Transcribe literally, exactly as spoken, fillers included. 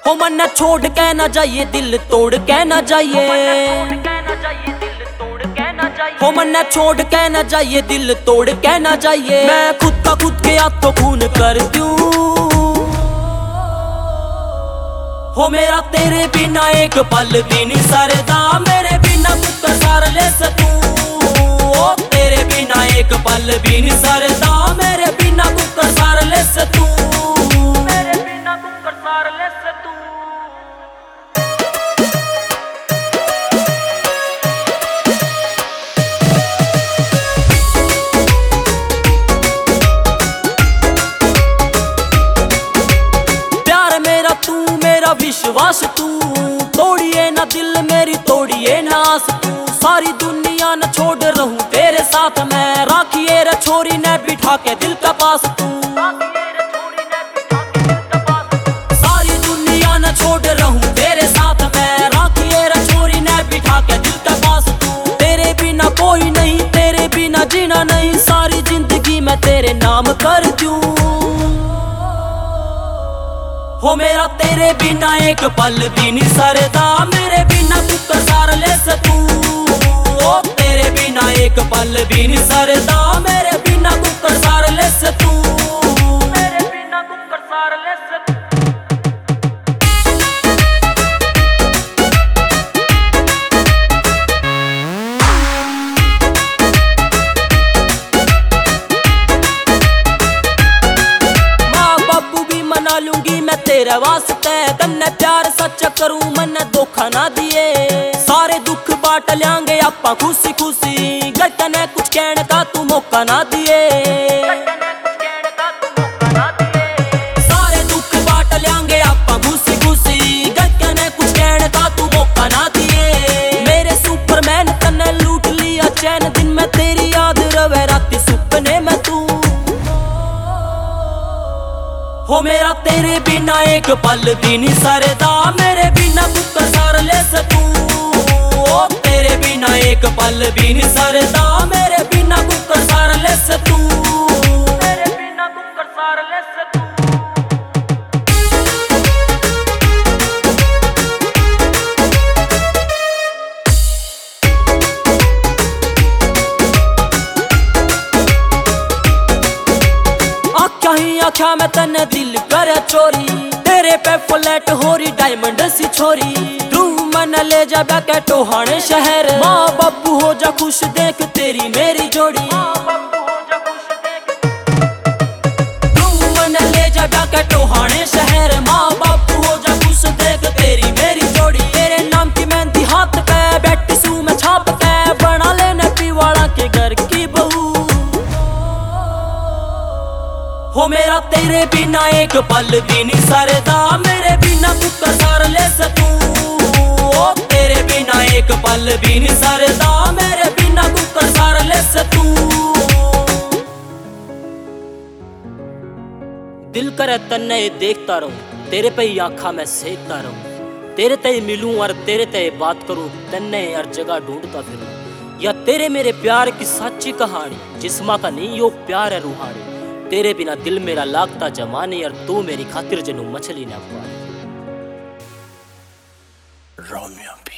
हो मन छोड़ के ना जाइए, दिल तोड़ के ना जाइए। हो मन छोड़ के ना जाइए, दिल तोड़ के ना जाइए। मैं खुद का खुद के हाथों खून कर दूं। हो मेरा तेरे बिना एक पल भी नहीं सरदा, मेरे बिना कुछ सार ले सकूं। ओ तेरे बिना एक पल भी नहीं सरदा, मेरे बिना कुछ सार ले सकूं। मेरे बिना कुछ सार ले सकूं। प्यार मेरा तू, मेरा विश्वास तू, तोड़िए ना दिल मेरी, तोड़िए ना आस तू। सारी दुनिया न छोड़ रहूं तेरे साथ मैं, राखिए रे छोरी ने बिठा के दिल के पास तू। सारी दुनिया न छोड़ रहूं तेरे साथ मैं, राखिए रे छोरी ने बिठा के दिल के पास तू। तेरे बिना कोई नहीं, तेरे बिना जीना नहीं, सारी जिंदगी मैं तेरे नाम कर दूं। हो मेरा तेरे बिना एक पल भी नहीं सरदा, मेरे बिना तू सार ले सकूं। ओ तेरे बिना एक पल भी नहीं सरदा, मेरे बिना तू सार ले सकूं। मेरे बिना तू सार ले सकूं। माँ बाबू भी मना लूंगी मैं तेरे वास्ते, तन्ने प्यार सच करूं मन धोखा ना दिए। सारे दुख बांट लेंगे आपा खुशी खुशी, गटने कुछ कहने का तू मौका ना दिए। सारे दुख बांट लेंगे आपा खुशी खुशी, गटने कुछ कहने का तू मौका ना दिए। मेरे सुपरमैन तन्ने लूट लिया चैन, दिन में तेरी याद रवे राती सुपने में तू। हो मेरा तेरे बिना एक पल भी नहीं सरदा, मेरे बिना तू सार ले सकूं। ओ तेरे बिना एक पल भी नहीं सरदा, मेरे बिना तू सार ले सकूं। मेरे बिना तू सार ले सकूं। आख्या ही आख्या मैं तन्ने दिल करे चोरी, तेरे पे फ्लैट हो रही डायमंड सी छोरी। तू मन ले जा बैके टोहाने शहर, माँ बाबू हो जा खुश देख तेरी मेरी जोड़ी। तू मन ले जा बैके टोहाने शहर, माँ बाबू हो जा खुश देख तेरी मेरी जोड़ी। तेरे नाम की मेहंदी हाथ पे बैठी सू मैं छाप के, बना लेने पीवाड़ा के घर की बहू। हो मेरा तेरे बिना एक पल भी नहीं सरदा, मेरे बिना तू सार ले सकूं। ओ तेरे बिना एक पल भी नहीं सरदा, मेरे बिना तू सार ले सकूं। दिल करे तन्ने देखता रहूं, तेरे पे ही आँखा मैं सेकता रहूं। तेरे ते मिलूं और तेरे ते बात करूं, तन्ने हर जगह ढूंढता फिरूं। या तेरे मेरे प्यार की सच्ची कहानी, जिस्मा का नहीं यो प्यार है रूहानी। तेरे बिना दिल मेरा लागता जमाने, और तू मेरी खातिर जनू मछली न पानी।